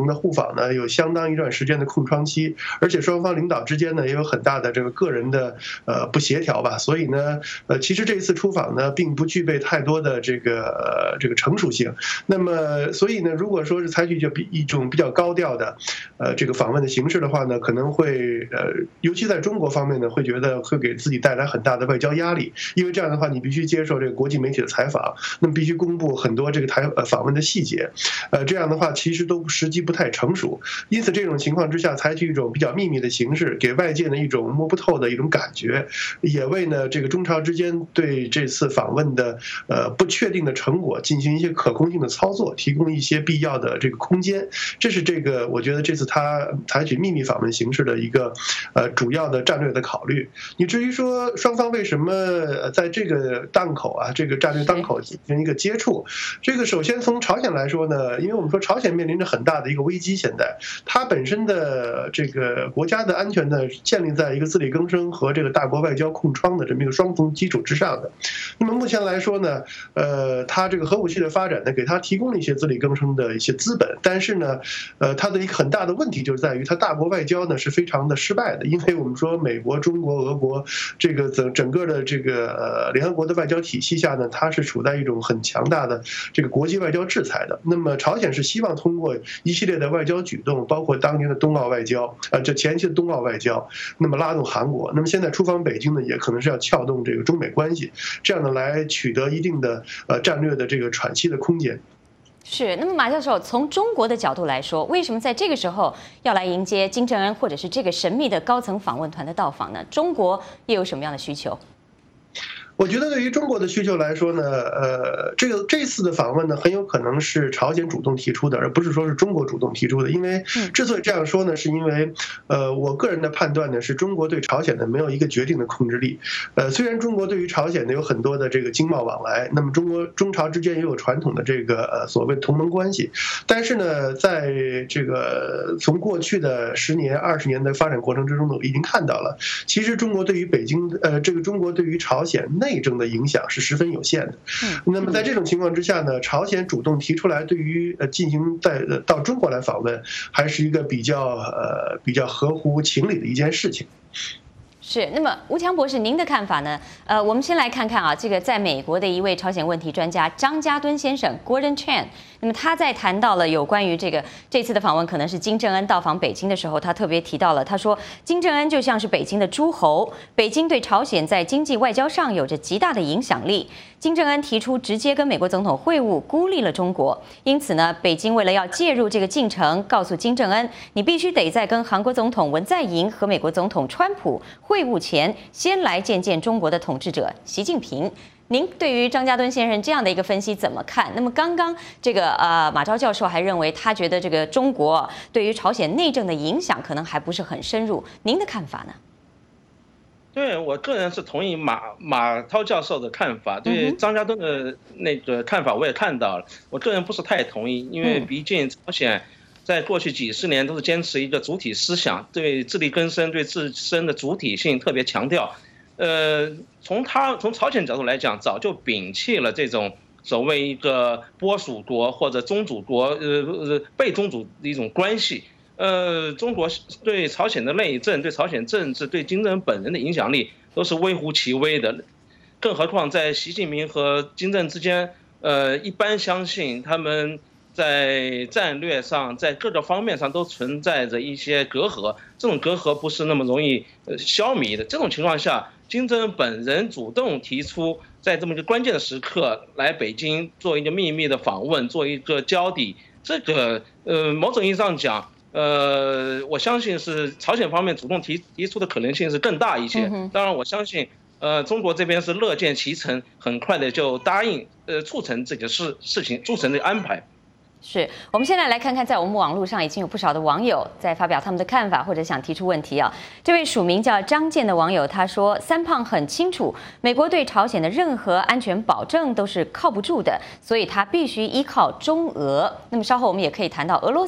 好呢有相当一段时间的空窗期，而且双方领导之间呢也有很大的这个个人的不协调吧，所以呢其实这一次出访呢并不具备太多的这个成熟性。那么所以呢，如果说是采取一种比较高调的这个访问的形式的话呢，可能会尤其在中国方面呢，会觉得会给自己带来很大的外交压力，因为这样的话你必须接受这个国际媒体的采访，那么必须公布很多这个访问的细节，这样的话其实都时机不太成熟，因此这种情况之下，采取一种比较秘密的形式，给外界的一种摸不透的一种感觉，也为呢这个中朝之间对这次访问的不确定的成果进行一些可控性的操作，提供一些必要的这个空间。这是这个我觉得这次他采取秘密访问形式的一个主要的战略的考虑。你至于说双方为什么在这个档口啊，这个战略档口进行一个接触，这个首先从朝鲜来说呢，因为我们说朝鲜面临着很大的一个危机，现在它本身的这个国家的安全呢，建立在一个自力更生和这个大国外交控窗的这么一个双重基础之上的。那么目前来说呢，它这个核武器的发展呢，给它提供了一些自力更生的一些资本，但是呢，它的一个很大的问题就是在于它大国外交呢是非常的失败的，因为我们说美国、中国、俄国这个整个的这个联合国的外交体系下呢，它是处在一种很强大的这个国际外交制裁的。那么朝鲜是希望通过一系列的外交举动，包括当年的冬奥外交，这前期的冬奥外交，那么拉动韩国，那么现在出访北京呢，也可能是要撬动这个中美关系，这样呢来取得一定的战略的这个喘息的空间。 是，那么马教授，从中国的角度来说，为什么在这个时候要来迎接金正恩或者是这个神秘的高层访问团的到访呢？中国又有什么样的需求？ 我觉得对于中国的需求来说呢，这次的访问呢，很有可能是朝鲜主动提出的，而不是说是中国主动提出的。因为之所以这样说呢，是因为我个人的判断呢，是中国对朝鲜呢没有一个决定的控制力。虽然中国对于朝鲜呢有很多的这个经贸往来，那么中朝之间也有传统的这个所谓同盟关系，但是呢，在这个从过去的10年、20年的发展过程之中呢，我已经看到了，其实中国对于中国对于朝鲜内政的影响是十分有限的。那么在这种情况之下呢，朝鲜主动提出来对于进行到中国来访问，还是一个比较合乎情理的一件事情。 是，那么吴强博士，您的看法呢？我们先来看看啊，这个在美国的一位朝鲜问题专家张家敦先生 Gordon Chan， 那么他在谈到了有关于这次的访问可能是金正恩到访北京的时候，他特别提到了，他说金正恩就像是北京的诸侯，北京对朝鲜在经济外交上有着极大的影响力。金正恩提出直接跟美国总统会晤，孤立了中国，因此呢，北京为了要介入这个进程，告诉金正恩，你必须得在跟韩国总统文在寅和美国总统川普会晤前，先来见见中国的统治者习近平。您对于张家敦先生这样的一个分析怎么看？那么刚刚这个马昭教授还认为，他觉得这个中国对于朝鲜内政的影响可能还不是很深入，您的看法呢？ 对我个人是同意马涛教授的看法，对张家敦的那个看法我也看到了，我个人不是太同意，因为毕竟朝鲜在过去几十年都是坚持一个主体思想，对自力更生、对自身的主体性特别强调。从朝鲜角度来讲，早就摒弃了这种所谓一个波属国或者宗主国被宗主的一种关系。中国对朝鲜的内政、对朝鲜政治、对金正恩本人的影响力都是微乎其微的，更何况在习近平和金正恩之间，一般相信他们在战略上、在各个方面上都存在着一些隔阂，这种隔阂不是那么容易消弭的。这种情况下，金正恩本人主动提出在这么一个关键的时刻来北京做一个秘密的访问，做一个交底，这个某种意义上讲，我相信是朝鲜方面主动提出的可能性是更大一些。当然，我相信中国这边是乐见其成，很快的就答应促成这个事情，促成这个安排。 是我们现在来看看，在我们网络上已经有不少的网友在发表他们的看法或者想提出问题啊。这位署名叫张健的网友他说，三胖很清楚，美国对朝鲜的任何安全保证都是靠不住的，所以他必须依靠中俄。那么稍后我们也可以谈到俄罗斯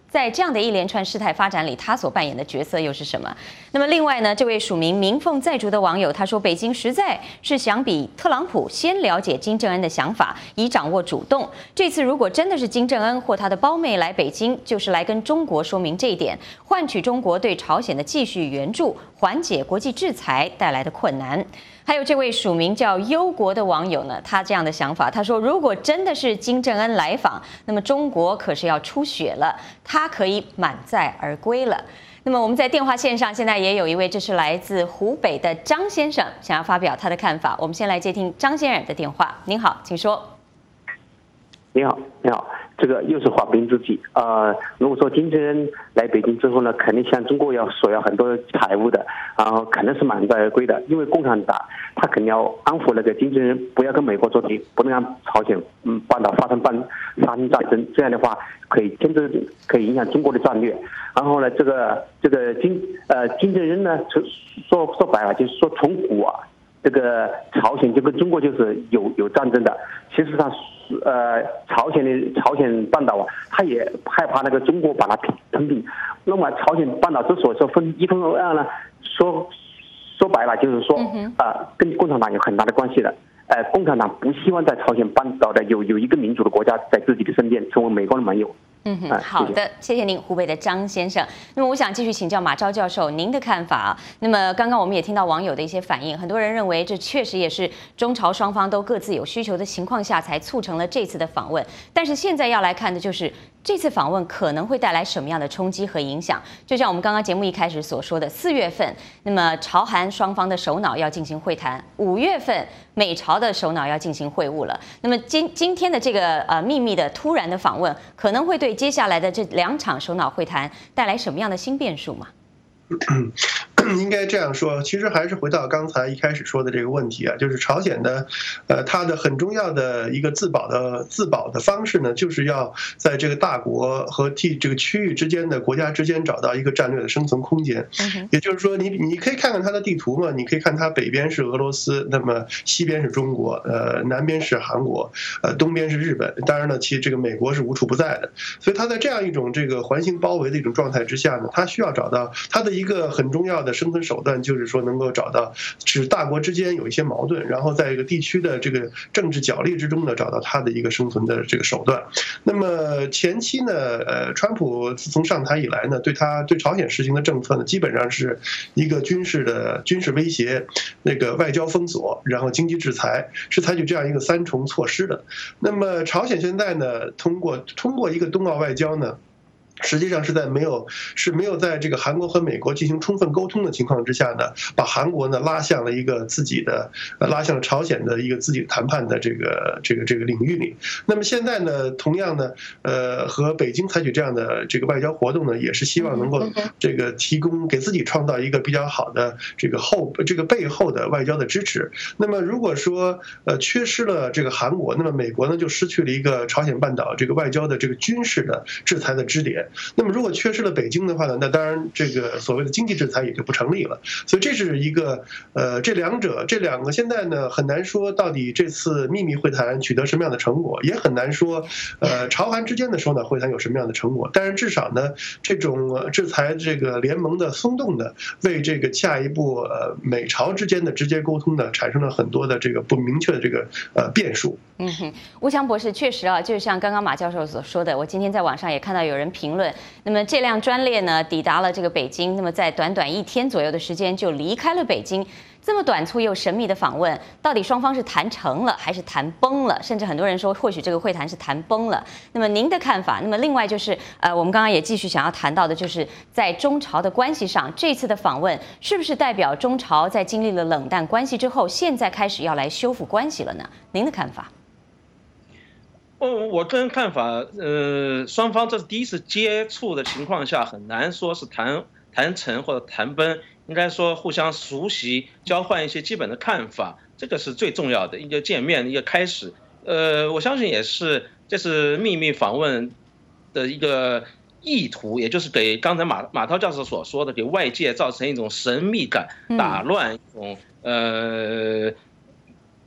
在这样的一连串事态发展里，他所扮演的角色又是什么？那么另外呢，这位署名鸣凤在竹的网友他说，北京实在是想比特朗普先了解金正恩的想法，以掌握主动。这次如果真的是金正恩或他的胞妹来北京，就是来跟中国说明这一点，换取中国对朝鲜的继续援助，缓解国际制裁带来的困难。还有这位署名叫忧国的网友呢，他这样的想法，他说，如果真的是金正恩来访，那么中国可是要出血了，他可以满载而归了。那么我们在电话线上现在也有一位，这是来自湖北的张先生，想要发表他的看法。我们先来接听张先生的电话。您好，请说。 你好，你好，这个又是缓兵之计。如果说金正恩来北京之后呢，肯定向中国要索要很多财物的，然后可能是满载而归的。因为共产党他肯定要安抚那个金正恩，不要跟美国作敌，不能让朝鲜半岛发生杀戮战争。这样的话，真正可以影响中国的战略。然后呢，这个金正恩呢，说白了就是说从古啊，这个朝鲜就跟中国就是有战争的。其实他朝鲜半岛啊，他也害怕那个中国把它吞并。那么朝鲜半岛之所以说一分为二呢，说白了就是说跟共产党有很大的关系的。共产党不希望在朝鲜半岛的有一个民主的国家在自己的身边成为美国的盟友。 好的，谢谢您，湖北的张先生。那么我想继续请教马昭教授您的看法啊。那么刚刚我们也听到网友的一些反应，很多人认为这确实也是中朝双方都各自有需求的情况下才促成了这次的访问。但是现在要来看的就是这次访问可能会带来什么样的冲击和影响。就像我们刚刚节目一开始所说的，4月份，那么朝韩双方的首脑要进行会谈，5月份美朝的首脑要进行会晤了。那么今天的这个秘密的突然的访问，可能会对接下来的这2场首脑会谈带来什么样的新变数吗？ 应该这样说，其实还是回到刚才一开始说的这个问题啊，就是朝鲜的，它的很重要的一个自保的方式呢，就是要在这个大国和这个区域之间的国家之间找到一个战略的生存空间。也就是说，你可以看看它的地图嘛，你可以看它北边是俄罗斯，那么西边是中国，南边是韩国，东边是日本。当然呢，其实这个美国是无处不在的，所以它在这样一种这个环形包围的一种状态之下呢，它需要找到它的一个很重要的生存手段，就是说能够找到使大国之间有一些矛盾，然后在一个地区的这个政治角力之中呢，找到它的一个生存的这个手段。那么前期呢，川普自从上台以来呢，对朝鲜实行的政策呢，基本上是一个军事威胁，那个外交封锁，然后经济制裁，是采取这样一个3重措施的。那么朝鲜现在呢，通过一个冬奥外交呢，实际上是没有在这个韩国和美国进行充分沟通的情况之下呢，把韩国呢拉向了朝鲜的一个自己谈判的这个领域里。那么现在呢，同样呢，和北京采取这样的这个外交活动呢，也是希望能够这个提供给自己创造一个比较好的这个背后的外交的支持。那么如果说缺失了这个韩国，那么美国呢就失去了一个朝鲜半岛这个外交的这个军事的制裁的支点。那么如果缺失了北京的话呢，那当然这个所谓的经济制裁也就不成立了。所以这是一个这两个现在呢很难说到底这次秘密会谈取得什么样的成果，也很难说朝韩之间的首脑会谈有什么样的成果。但是至少呢，这种制裁这个联盟的松动的，为这个下一步美朝之间的直接沟通呢产生了很多的这个不明确的这个变数。 吴强博士，确实啊，就像刚刚马教授所说的，我今天在网上也看到有人评论。那么这辆专列呢，抵达了这个北京，那么在短短1天左右的时间就离开了北京。这么短促又神秘的访问，到底双方是谈成了还是谈崩了？甚至很多人说，或许这个会谈是谈崩了。那么您的看法？那么另外就是，我们刚刚也继续想要谈到的，就是在中朝的关系上，这次的访问是不是代表中朝在经历了冷淡关系之后，现在开始要来修复关系了呢？您的看法？ 我个人看法，双方这是第一次接触的情况下，很难说是谈成或者谈崩，应该说互相熟悉，交换一些基本的看法，这个是最重要的一个见面的一个开始。我相信这是秘密访问的一个意图，也就是给刚才马涛教授所说的，给外界造成一种神秘感，打乱一种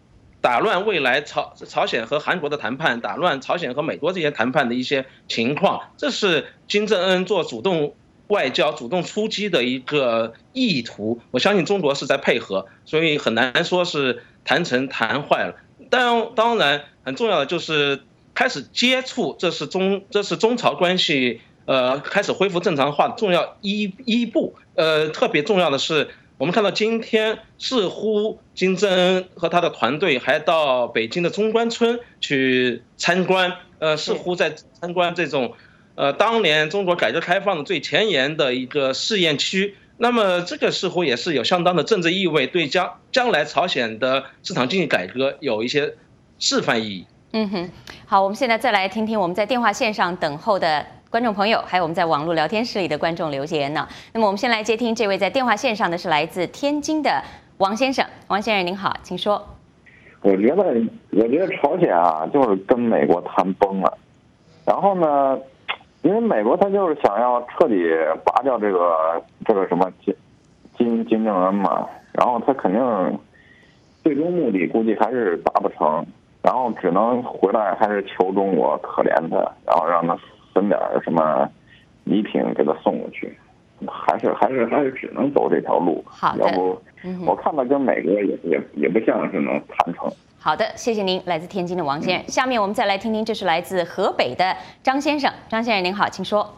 打乱未来朝鲜和韩国的谈判，打乱朝鲜和美国这些谈判的一些情况，这是金正恩做主动外交、主动出击的一个意图。我相信中国是在配合，所以很难说是谈成谈坏了。当然，很重要的就是开始接触，这是中朝关系开始恢复正常化的重要一步。特别重要的是，我们看到今天似乎金正恩和他的团队还到北京的中关村去参观，似乎在参观这种当年中国改革开放的最前沿的一个试验区。那么这个似乎也是有相当的政治意味，对将来朝鲜的市场经济改革有一些示范意义。 好，我们现在再来听听我们在电话线上等候的观众朋友，还有我们在网络聊天室里的观众留言呢。那么我们先来接听这位在电话线上的是来自天津的王先生。王先生您好，请说。 我觉得朝鲜啊，就是跟美国谈崩了。然后呢，因为美国他就是想要彻底拔掉这个什么金正恩嘛，然后他肯定最终目的估计还是达不成，然后只能回来还是求中国可怜他，然后让他分点什么礼品给他送过去，还是只能走这条路。 好的， 要不我看他跟美国也不像是能谈成。 好的，谢谢您，来自天津的王先生。下面我们再来听听，这是来自河北的张先生。张先生您好，请说。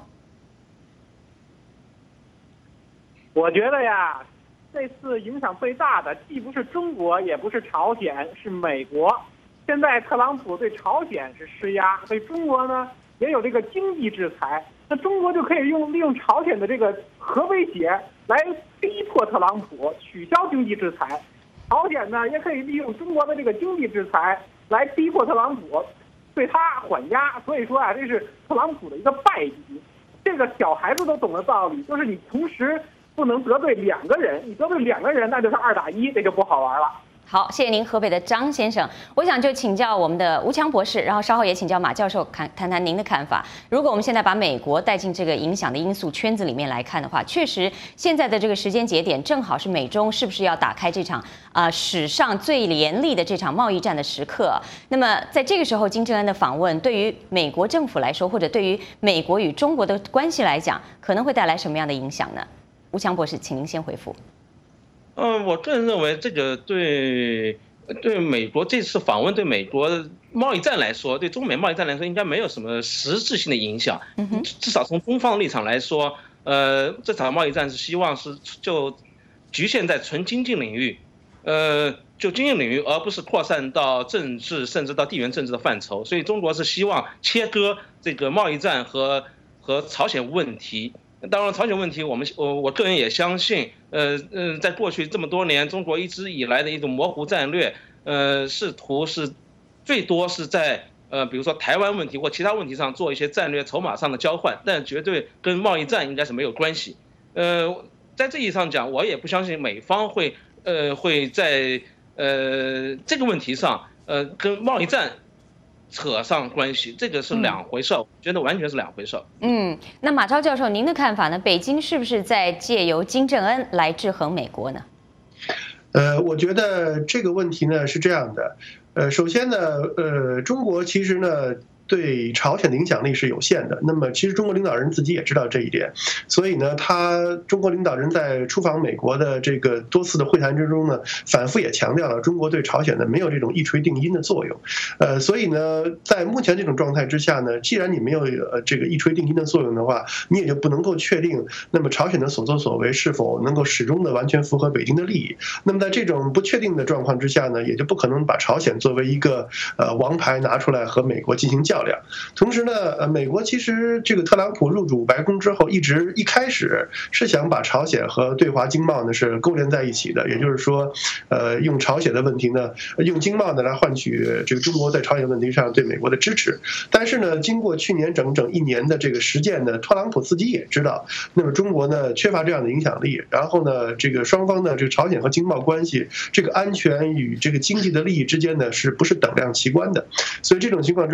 我觉得呀，这次影响最大的既不是中国，也不是朝鲜，是美国。现在特朗普对朝鲜是施压，对中国呢也有这个经济制裁。那中国就可以利用朝鲜的这个核威胁来逼迫特朗普取消经济制裁。朝鲜呢，也可以利用中国的这个经济制裁来逼迫特朗普对他缓压。所以说啊，这是特朗普的一个败笔。这个小孩子都懂的道理，就是你同时不能得罪两个人，你得罪两个人，那就是2打1，这就不好玩了。 好，谢谢您，河北的张先生。我想就请教我们的吴强博士，然后稍后也请教马教授谈谈您的看法。如果我们现在把美国带进这个影响的因素圈子里面来看的话，确实现在的这个时间节点正好是美中是不是要打开这场史上最严厉的这场贸易战的时刻。那么在这个时候，金正恩的访问对于美国政府来说，或者对于美国与中国的关系来讲，可能会带来什么样的影响呢？吴强博士，请您先回复。 我个人认为，这个对美国这次访问对美国贸易战来说，对中美贸易战来说，应该没有什么实质性的影响。至少从中方立场来说，这场贸易战是希望是就局限在纯经济领域，就经济领域，而不是扩散到政治甚至到地缘政治的范畴。所以中国是希望切割这个贸易战和朝鲜问题。当然，朝鲜问题，我个人也相信，在过去这么多年，中国一直以来的一种模糊战略，试图是最多是在比如说台湾问题或其他问题上做一些战略筹码上的交换，但绝对跟贸易战应该是没有关系。在这意义上讲，我也不相信美方会在这个问题上跟贸易战扯上关系，这个是两回事，我觉得完全是两回事。 那马超教授，您的看法呢？北京是不是在借由金正恩来制衡美国呢？ 我觉得这个问题呢是这样的，首先呢，中国其实呢对朝鲜的影响力是有限的。那么其实中国领导人自己也知道这一点，所以呢，中国领导人在出访美国的这个多次的会谈之中呢，反复也强调了中国对朝鲜呢没有这种一锤定音的作用。所以呢，在目前这种状态之下呢，既然你没有这个一锤定音的作用的话，你也就不能够确定那么朝鲜的所作所为是否能够始终的完全符合北京的利益。那么在这种不确定的状况之下呢，也就不可能把朝鲜作为一个王牌拿出来和美国进行较量。同时呢，美国其实这个特朗普入主白宫之后，一开始是想把朝鲜和对华经贸呢是勾连在一起的，也就是说，用朝鲜的问题呢，用经贸呢来换取这个中国在朝鲜问题上对美国的支持。但是呢，经过去年整整1年的这个实践呢，特朗普自己也知道，那么中国呢缺乏这样的影响力，然后呢，这个双方的这个朝鲜和经贸关系，这个安全与这个经济的利益之间呢，是不是等量齐观的？所以这种情况之下，其实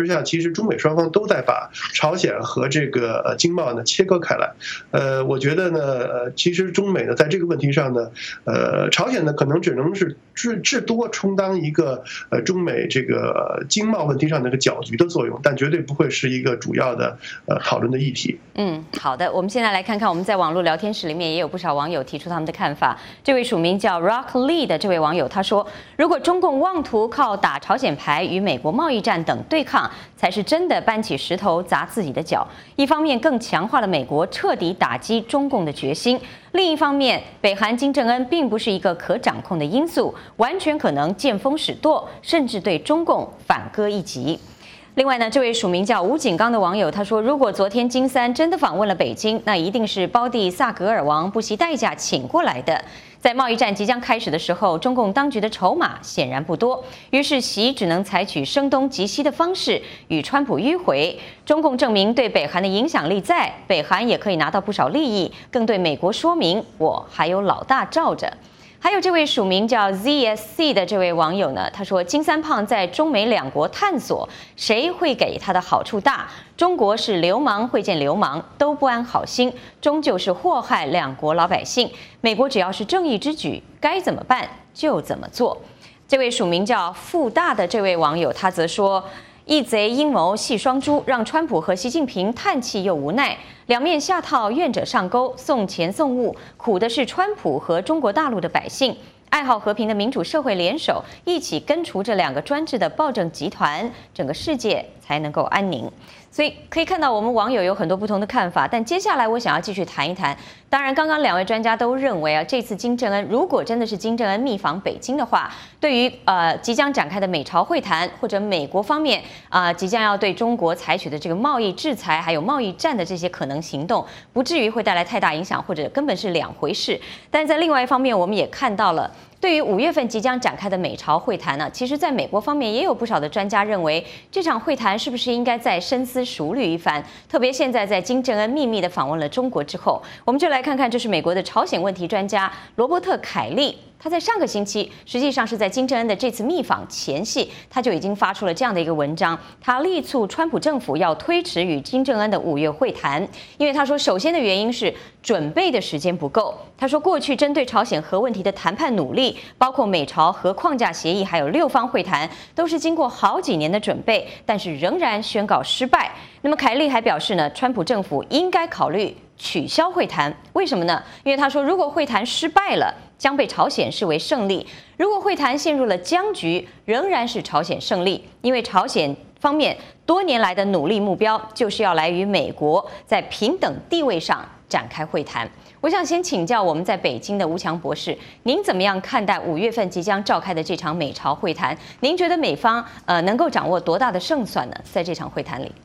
实中美双方都在把朝鲜和这个经贸呢切割开来。我觉得呢，其实中美呢在这个问题上呢，朝鲜呢可能只能是至多充当一个中美这个经贸问题上的一个搅局的作用，但绝对不会是一个主要的讨论的议题。 好的，我们现在来看看我们在网络聊天室里面也有不少网友提出他们的看法。这位署名叫 Rock Lee 的这位网友他说，如果中共妄图靠打朝鲜牌与美国贸易战等对抗，才是真的搬起石头砸自己的脚。一方面更强化了美国彻底打击中共的决心，另一方面北韩金正恩并不是一个可掌控的因素，完全可能见风使舵，甚至对中共反戈一击。另外呢，这位署名叫吴景刚的网友他说，如果昨天金三真的访问了北京，那一定是胞弟萨格尔王不惜代价请过来的。在贸易战即将开始的时候，中共当局的筹码显然不多，于是习只能采取声东击西的方式与川普迂回。中共证明对北韩的影响力在，北韩也可以拿到不少利益，更对美国说明我还有老大罩着。还有这位署名叫 ZSC 的这位网友呢，他说金三胖在中美两国探索，谁会给他的好处大？中国是流氓会见流氓，都不安好心，终究是祸害两国老百姓。美国只要是正义之举，该怎么办就怎么做。这位署名叫富大的这位网友，他则说，一贼阴谋系双珠，让川普和习近平叹气又无奈，两面下套，愿者上钩，送钱送物，苦的是川普和中国大陆的百姓。爱好和平的民主社会联手，一起根除这两个专制的暴政集团，整个世界才能够安宁。所以可以看到，我们网友有很多不同的看法。但接下来我想要继续谈一谈。当然，刚刚两位专家都认为这次金正恩如果真的是金正恩密访北京的话，对于即将展开的美朝会谈，或者美国方面即将要对中国采取的这个贸易制裁，还有贸易战的这些可能行动，不至于会带来太大影响，或者根本是两回事。但在另外一方面，我们也看到了，对于5月份即将展开的美朝会谈呢，其实在美国方面也有不少的专家认为，这场会谈是不是应该再深思熟虑一番？特别现在在金正恩秘密的访问了中国之后，我们就来看看，这是美国的朝鲜问题专家罗伯特·凯利。他在上个星期，实际上是在金正恩的这次密访前夕，他就已经发出了这样的一个文章，他力促川普政府要推迟与金正恩的5月会谈，因为他说，首先的原因是准备的时间不够。他说，过去针对朝鲜核问题的谈判努力，包括美朝核框架协议，还有6方会谈，都是经过好几年的准备，但是仍然宣告失败。那么凯利还表示呢，川普政府应该考虑取消会谈。为什么呢？因为他说，如果会谈失败了，将被朝鲜视为胜利；如果会谈陷入了僵局，仍然是朝鲜胜利。因为朝鲜方面多年来的努力目标，就是要来与美国在平等地位上展开会谈。我想先请教我们在北京的吴强博士，您怎么样看待5月份即将召开的这场美朝会谈？您觉得美方能够掌握多大的胜算呢？在这场会谈里？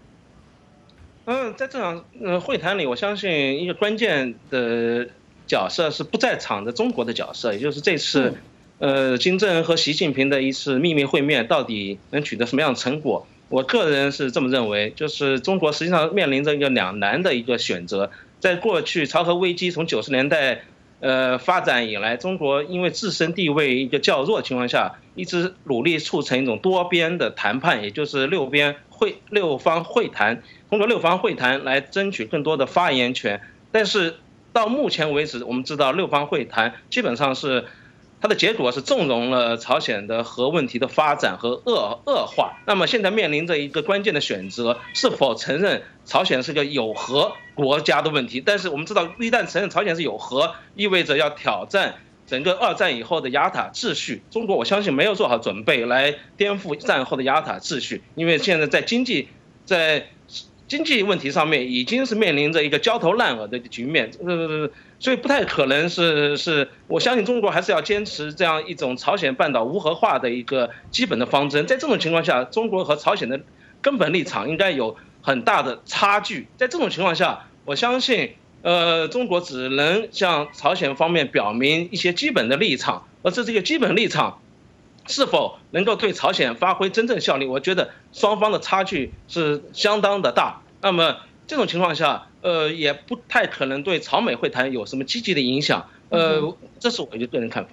在这场会谈里，我相信一个关键的角色是不在场的中国的角色，也就是这次，金正恩和习近平的一次秘密会面到底能取得什么样的成果？我个人是这么认为，就是中国实际上面临着一个两难的一个选择。在过去朝核危机从90年代发展以来，中国因为自身地位一个较弱的情况下，一直努力促成一种多边的谈判，也就是六方会谈，通过6方会谈来争取更多的发言权。但是到目前为止，我们知道6方会谈基本上是它的结果是纵容了朝鲜的核问题的发展和恶化。那么现在面临着一个关键的选择，是否承认朝鲜是个有核国家的问题。但是我们知道，一旦承认朝鲜是有核，意味着要挑战整个2战以后的雅塔秩序。中国我相信没有做好准备来颠覆战后的雅塔秩序，因为现在在经济问题上面已经是面临着一个焦头烂额的局面，所以不太可能是我相信中国还是要坚持这样一种朝鲜半岛无核化的一个基本的方针。在这种情况下，中国和朝鲜的根本立场应该有很大的差距。在这种情况下，我相信中国只能向朝鲜方面表明一些基本的立场，而这个基本立场是否能够对朝鲜发挥真正效力，我觉得双方的差距是相当的大。那么这种情况下，也不太可能对朝美会谈有什么积极的影响。这是我一个个人看法。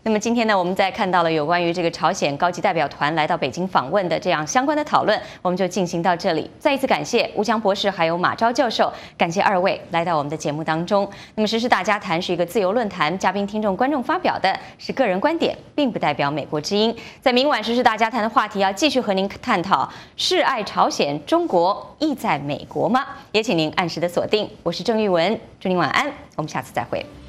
那么今天呢，我们在看到了有关于这个朝鲜高级代表团来到北京访问的这样相关的讨论，我们就进行到这里。再一次感谢吴强博士还有马昭教授，感谢二位来到我们的节目当中。那么时事大家谈是一个自由论坛，嘉宾、听众、观众发表的是个人观点，并不代表美国之音。在明晚时事大家谈的话题要继续和您探讨：是爱朝鲜，中国意在美国吗？也请您按时的锁定。我是郑玉文，祝您晚安，我们下次再会。